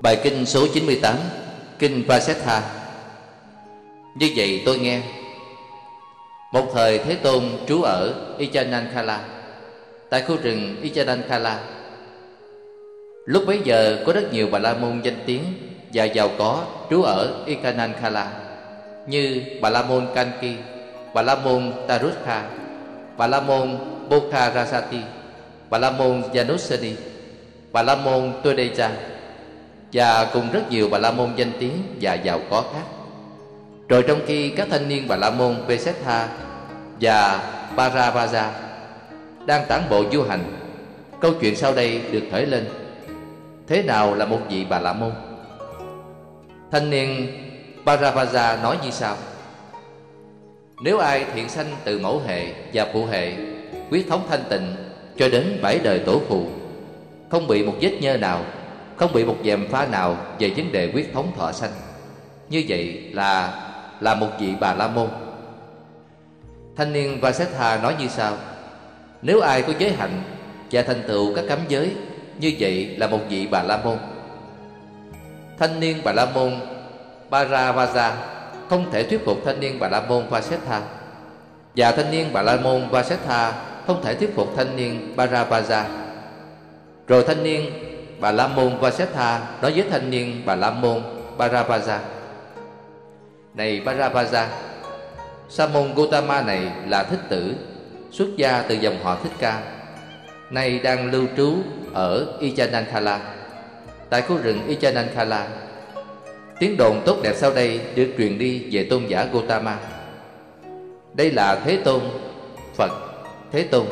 Bài kinh số 98, kinh Vasetha. Như vậy tôi nghe, một thời Thế Tôn trú ở Icanankhala, tại khu rừng Icanankhala. Lúc bấy giờ có rất nhiều Bà La Môn danh tiếng và giàu có trú ở Icanankhala, như Bà La Môn Kanki, Bà La Môn Tarutha, Bà La Môn Bokharasati, Bà La Môn Janusani, Bà La Môn Todeja, và cùng rất nhiều Bà La Môn danh tiếng và giàu có khác. Rồi trong khi các thanh niên Bà La Môn Vesetha và Paravaja đang tản bộ du hành, câu chuyện sau đây được khởi lên: thế nào là một vị Bà La Môn? Thanh niên Paravaja nói như sau: nếu ai thiện sanh từ mẫu hệ và phụ hệ, quyết thống thanh tịnh cho đến 7 đời tổ phụ, không bị một vết nhơ nào, không bị một dèm pha nào về vấn đề quyết thống thọ sanh, như vậy là một vị Bà La Môn. Thanh niên Vasetha nói như sau: nếu ai có giới hạnh và thành tựu các cấm giới, như vậy là một vị Bà La Môn. Thanh niên Bà La Môn Paravaja không thể thuyết phục thanh niên Bà La Môn Vasetha, và thanh niên Bà La Môn Vasetha không thể thuyết phục thanh niên Paravaja. Rồi thanh niên Bà La Môn Vasetha nói với thanh niên Bà La Môn Paravaja: này Paravaja, Sa môn Gotama này là thích tử, xuất gia từ dòng họ Thích Ca, nay đang lưu trú ở Icanankhala, tại khu rừng Icanankhala. Tiếng đồn tốt đẹp sau đây được truyền đi về tôn giả Gotama. Đây là Thế Tôn, Phật Thế Tôn.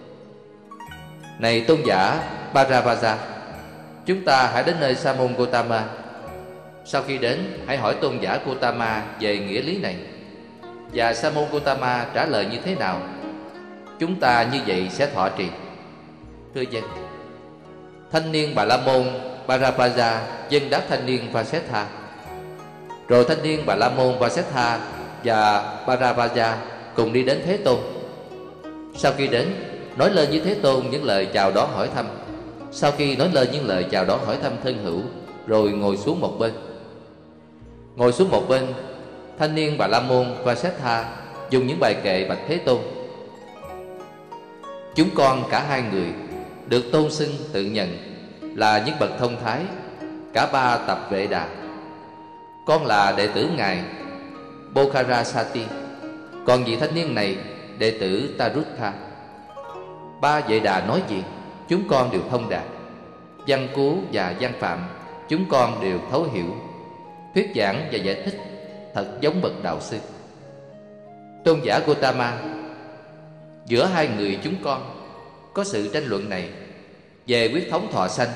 Này tôn giả Paravaja, chúng ta hãy đến nơi Sa môn Gotama. Sau khi đến, hãy hỏi tôn giả Gotama về nghĩa lý này. Và Sa môn Gotama trả lời như thế nào, chúng ta như vậy sẽ thọ trì. Thưa dân. Thanh niên Bà La Môn Paravaja dân đáp thanh niên Vasetha. Rồi thanh niên Bà La Môn Vasetha và Paravaja cùng đi đến Thế Tôn. Sau khi đến, nói lên với Thế Tôn những lời chào đón hỏi thăm. Sau khi nói lên những lời chào đón hỏi thăm thân hữu, rồi ngồi xuống một bên. Ngồi xuống một bên, thanh niên Bà La Môn Vasetha dùng những bài kệ bạch Thế Tôn: chúng con cả hai người được tôn xưng tự nhận là những bậc thông thái, cả ba tập Vệ Đà. Con là đệ tử ngài Bokharasati, còn vị thanh niên này đệ tử Tarutha. Ba Vệ Đà nói gì chúng con đều thông đạt, văn cú và văn phạm chúng con đều thấu hiểu, thuyết giảng và giải thích thật giống bậc đạo sư. Tôn giả Gotama, giữa hai người chúng con có sự tranh luận này về quyết thống thọ sanh.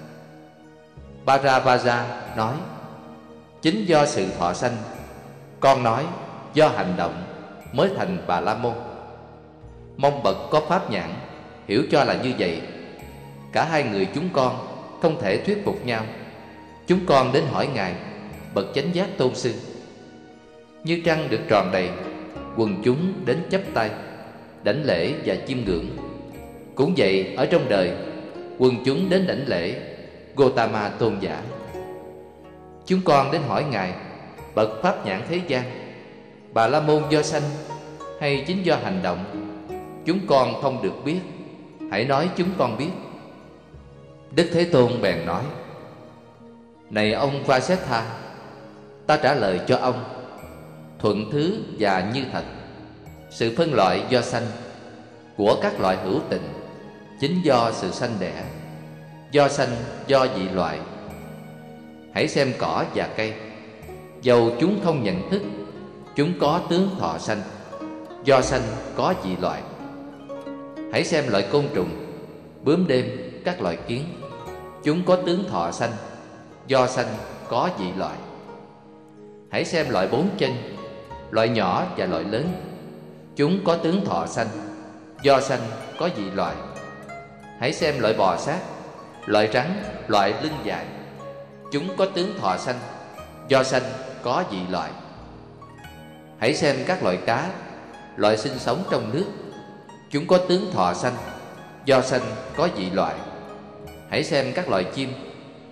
Paravaja nói: chính do sự thọ sanh, con nói do hành động mới thành Bà La Môn. Mong bậc có pháp nhãn hiểu cho là như vậy. Cả hai người chúng con không thể thuyết phục nhau. Chúng con đến hỏi ngài, bậc chánh giác tôn sư. Như trăng được tròn đầy, quần chúng đến chắp tay, đảnh lễ và chiêm ngưỡng. Cũng vậy ở trong đời, quần chúng đến đảnh lễ Gotama tôn giả. Chúng con đến hỏi ngài, bậc pháp nhãn thế gian, Bà La Môn do sanh hay chính do hành động? Chúng con không được biết, hãy nói chúng con biết. Đức Thế Tôn bèn nói: này ông Vasetha, ta trả lời cho ông thuận thứ và như thật. Sự phân loại do sanh của các loại hữu tình chính do sự sanh đẻ, do sanh do dị loại. Hãy xem cỏ và cây, dầu chúng không nhận thức, chúng có tướng thọ sanh, do sanh có dị loại. Hãy xem loại côn trùng, bướm đêm, các loại kiến, chúng có tướng thọ sanh, do sanh có dị loại. Hãy xem loại bốn chân, loại nhỏ và loại lớn, chúng có tướng thọ sanh, do sanh có dị loại. Hãy xem loại bò sát, loại rắn, loại lưng dài, chúng có tướng thọ sanh, do sanh có dị loại. Hãy xem các loại cá, loại sinh sống trong nước, chúng có tướng thọ sanh, do sanh có dị loại. Hãy xem các loại chim,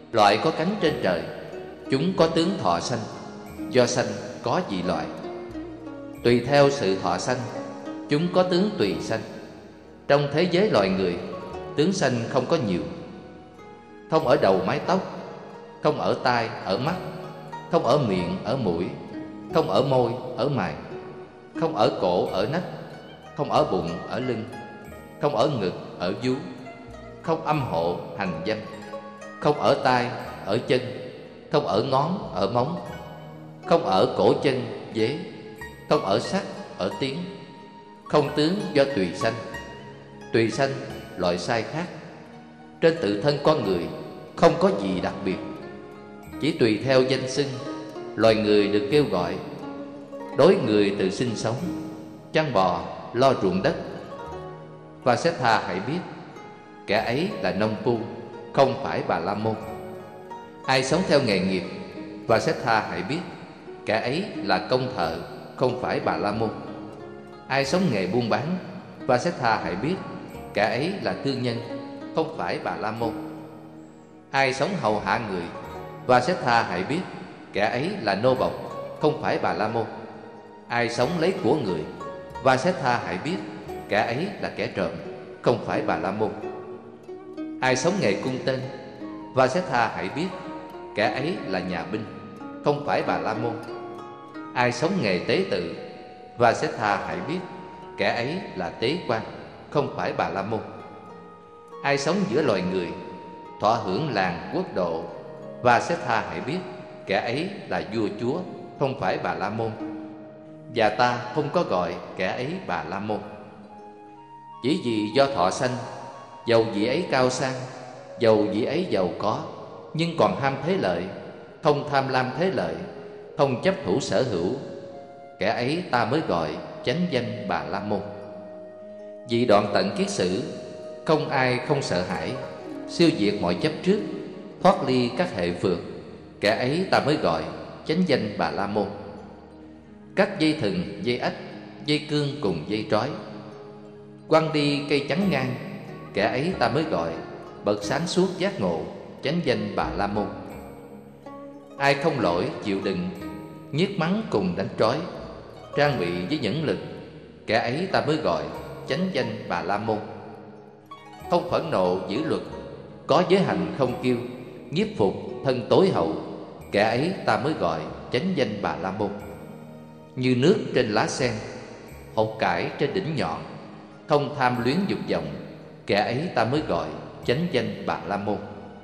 Loại có cánh trên trời, chúng có tướng thọ sanh. Do sanh có dị loại. Tùy theo sự thọ sanh, chúng có tướng tùy sanh. Trong thế giới loài người, tướng sanh không có nhiều. Không ở đầu mái tóc, không ở tai, ở mắt, không ở miệng, ở mũi, không ở môi, ở mày, không ở cổ, ở nách, không ở bụng, ở lưng, không ở ngực, ở vú, không âm hộ, hành dâm, không ở tai, ở chân, không ở ngón, ở móng, không ở cổ chân, vế, không ở sắc, ở tiếng, không tướng do tùy sanh. Tùy sanh loại sai khác. Trên tự thân con người không có gì đặc biệt, chỉ tùy theo danh xưng loài người được kêu gọi. Đối người tự sinh sống, chăn bò, lo ruộng đất. Vasetha hãy biết, kẻ ấy là nông phu, không phải Bà La Môn. Ai sống theo nghề nghiệp, Vasetha hãy biết, kẻ ấy là công thợ, không phải Bà La Môn. Ai sống nghề buôn bán, Vasetha hãy biết, kẻ ấy là thương nhân, không phải Bà La Môn. Ai sống hầu hạ người, Vasetha hãy biết, kẻ ấy là nô bộc, không phải Bà La Môn. Ai sống lấy của người, Vasetha hãy biết, kẻ ấy là kẻ trộm, không phải Bà La Môn. Ai sống nghề cung tên, Vasetha hãy biết, kẻ ấy là nhà binh, không phải Bà La Môn. Ai sống nghề tế tự, Vasetha hãy biết, kẻ ấy là tế quan, không phải Bà La Môn. Ai sống giữa loài người, thọ hưởng làng quốc độ, Vasetha hãy biết, kẻ ấy là vua chúa, không phải Bà La Môn. Và ta không có gọi kẻ ấy Bà La Môn. Chỉ vì do thọ sanh, dầu vị ấy cao sang, dầu vị ấy giàu có, nhưng còn ham thế lợi, không tham lam thế lợi, không chấp thủ sở hữu, kẻ ấy ta mới gọi chánh danh Bà La Môn. Vì đoạn tận kiết sử, không ai không sợ hãi, siêu diệt mọi chấp trước, thoát ly các hệ phược, kẻ ấy ta mới gọi chánh danh Bà La Môn. Cắt dây thừng, dây ách, dây cương cùng dây trói, quăng đi cây chắn ngang, kẻ ấy ta mới gọi bậc sáng suốt giác ngộ, chánh danh Bà La Môn. Ai không lỗi chịu đựng, nhiếc mắng cùng đánh trói, trang bị với nhẫn lực, kẻ ấy ta mới gọi chánh danh Bà La Môn. Không phẫn nộ giữ luật, có giới hành không kiêu, nhiếp phục thân tối hậu, kẻ ấy ta mới gọi chánh danh Bà La Môn. Như nước trên lá sen, hột cải trên đỉnh nhọn, không tham luyến dục vọng, kẻ ấy ta mới gọi chánh danh Bà La Môn.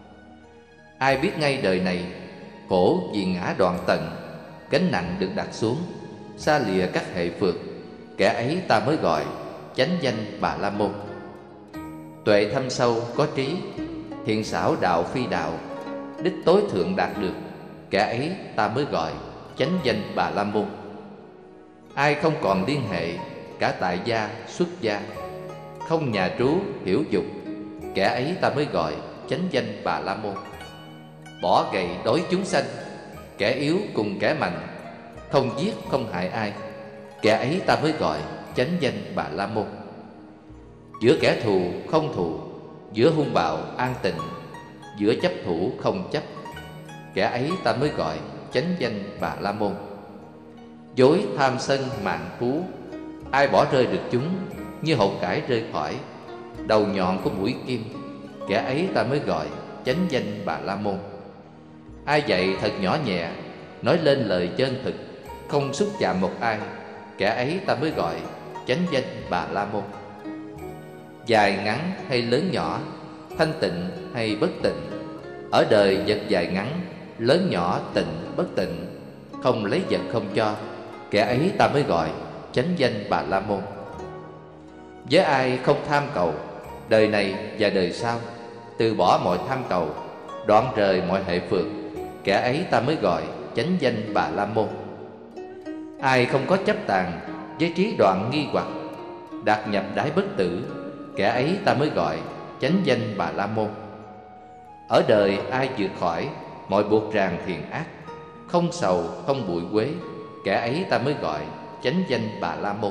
Ai biết ngay đời này khổ vì ngã đoạn tận, gánh nặng được đặt xuống, xa lìa các hệ phược, kẻ ấy ta mới gọi chánh danh Bà La Môn. Tuệ thâm sâu có trí, thiện xảo đạo phi đạo, đích tối thượng đạt được, kẻ ấy ta mới gọi chánh danh Bà La Môn. Ai không còn liên hệ cả tại gia xuất gia, không nhà trú hiểu dục, kẻ ấy ta mới gọi chánh danh Bà La Môn. Bỏ gậy đối chúng sanh, kẻ yếu cùng kẻ mạnh, không giết không hại ai, kẻ ấy ta mới gọi chánh danh Bà La Môn. Giữa kẻ thù không thù, giữa hung bạo an tịnh, giữa chấp thủ không chấp, kẻ ấy ta mới gọi chánh danh Bà La Môn. Dối tham sân mạn phú, ai bỏ rơi được chúng như hột cải rơi khỏi đầu nhọn của mũi kim, kẻ ấy ta mới gọi chánh danh Bà La Môn. Ai dạy thật nhỏ nhẹ, nói lên lời chân thực, không xúc chạm một ai, kẻ ấy ta mới gọi chánh danh Bà La Môn. Dài ngắn hay lớn nhỏ, thanh tịnh hay bất tịnh, ở đời vật dài ngắn, lớn nhỏ tịnh bất tịnh, không lấy vật không cho, kẻ ấy ta mới gọi chánh danh Bà La Môn. Với ai không tham cầu, đời này và đời sau, từ bỏ mọi tham cầu, đoạn rời mọi hệ phược, kẻ ấy ta mới gọi chánh danh Bà La Môn. Ai không có chấp tàn, với trí đoạn nghi hoặc, đạt nhập đái bất tử, kẻ ấy ta mới gọi chánh danh Bà La Môn. Ở đời ai vượt khỏi mọi buộc ràng thiền ác, không sầu không bụi quế, kẻ ấy ta mới gọi chánh danh Bà La Môn.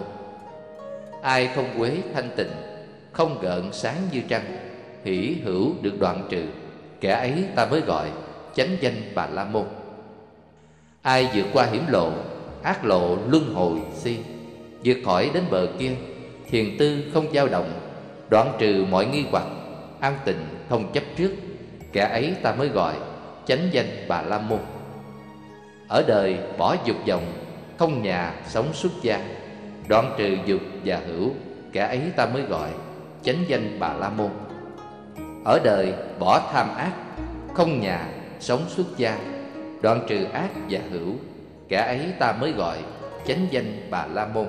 Ai không quế thanh tịnh, không gợn sáng như trăng, hỷ hữu được đoạn trừ, kẻ ấy ta mới gọi chánh danh Bà La Môn. Ai vượt qua hiểm lộ, ác lộ luân hồi si, vượt khỏi đến bờ kia, thiền tư không dao động, đoạn trừ mọi nghi hoặc, an tịnh không chấp trước, kẻ ấy ta mới gọi chánh danh Bà La Môn. Ở đời bỏ dục vọng, không nhà sống xuất gia, đoạn trừ dục và hữu, kẻ ấy ta mới gọi chánh danh Bà La Môn. Ở đời bỏ tham ác, không nhà sống xuất gia, đoạn trừ ác và hữu, kẻ ấy ta mới gọi chánh danh Bà La Môn.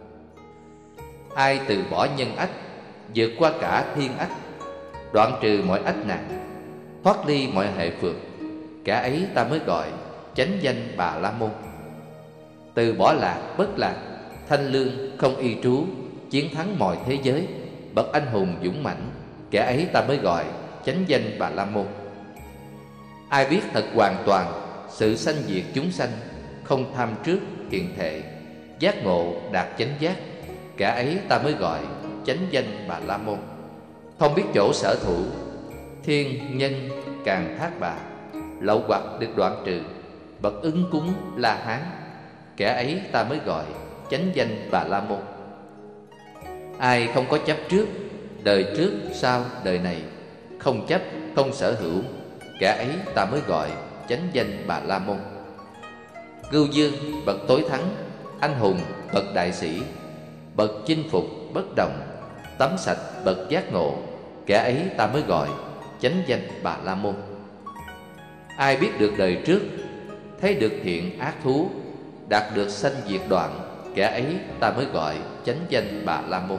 Ai từ bỏ nhân ách, vượt qua cả thiên ách, đoạn trừ mọi ách nạn, thoát ly mọi hệ phược, kẻ ấy ta mới gọi chánh danh Bà La Môn. Từ bỏ lạc bất lạc, thanh lương không y trú, chiến thắng mọi thế giới, bậc anh hùng dũng mãnh, kẻ ấy ta mới gọi chánh danh Bà La Môn. Ai biết thật hoàn toàn sự sanh diệt chúng sanh, không tham trước hiện thệ, giác ngộ đạt chánh giác, kẻ ấy ta mới gọi chánh danh Bà La Môn. Không biết chỗ sở thủ, thiên nhân càng thác bà, lậu hoặc được đoạn trừ, bậc ứng cúng La Hán, kẻ ấy ta mới gọi chánh danh Bà La Môn. Ai không có chấp trước, đời trước sau đời này, không chấp không sở hữu, kẻ ấy ta mới gọi chánh danh Bà La Môn. Cưu dương bậc tối thắng, anh hùng bậc đại sĩ, bậc chinh phục bất động, tắm sạch bậc giác ngộ, kẻ ấy ta mới gọi chánh danh Bà La Môn. Ai biết được đời trước, thấy được thiện ác thú, đạt được sanh diệt đoạn, kẻ ấy ta mới gọi chánh danh Bà La Môn.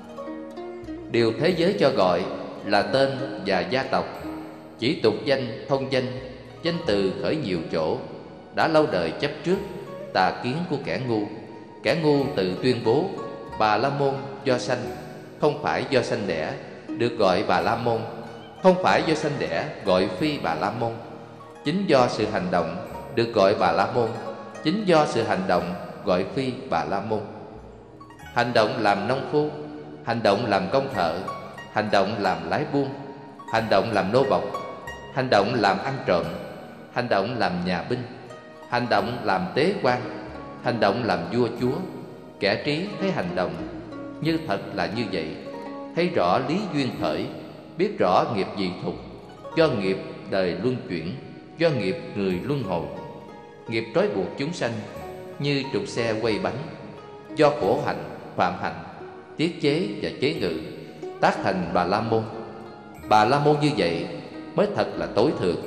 Điều thế giới cho gọi là tên và gia tộc, chỉ tục danh thông danh, danh từ khởi nhiều chỗ, đã lâu đời chấp trước, tà kiến của kẻ ngu. Kẻ ngu tự tuyên bố Bà La Môn do sanh, không phải do sanh đẻ, được gọi Bà La Môn, không phải do sanh đẻ gọi phi Bà La Môn. Chính do sự hành động được gọi Bà La Môn, chính do sự hành động gọi phi Bà La Môn. Hành động làm nông phu, hành động làm công thợ, hành động làm lái buôn, hành động làm nô bộc, hành động làm ăn trộm, hành động làm nhà binh, hành động làm tế quan, hành động làm vua chúa. Kẻ trí thấy hành động như thật là như vậy, thấy rõ lý duyên khởi, biết rõ nghiệp dị thục, do nghiệp đời luân chuyển, do nghiệp người luân hồi. Nghiệp trói buộc chúng sanh như trục xe quay bánh, do khổ hạnh, phạm hạnh, tiết chế và chế ngự, tác thành Bà La Môn. Bà La Môn như vậy mới thật là tối thượng.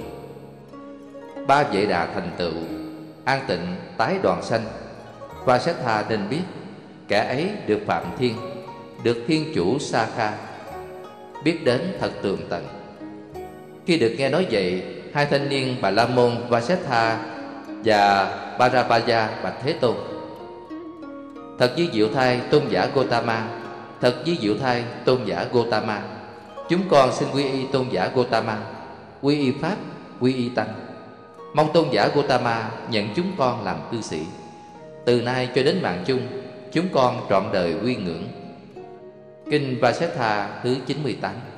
Ba Vệ Đà thành tựu, an tịnh tái đoàn sanh, Vasetha nên biết, kẻ ấy được phạm thiên, được thiên chủ Sa Kha, biết đến thật tường tận. Khi được nghe nói vậy, hai thanh niên Bà La Môn Vasetha và Bharavaja bạch Thế Tôn: Thật với diệu thai tôn giả Gotama, thật với diệu thai tôn giả Gotama, chúng con xin quy y tôn giả Gotama, quy y pháp, quy y tăng. Mong tôn giả Gotama nhận chúng con làm cư sĩ. Từ nay cho đến mạng chung, chúng con trọn đời quy ngưỡng. Kinh Vasetha thứ 98.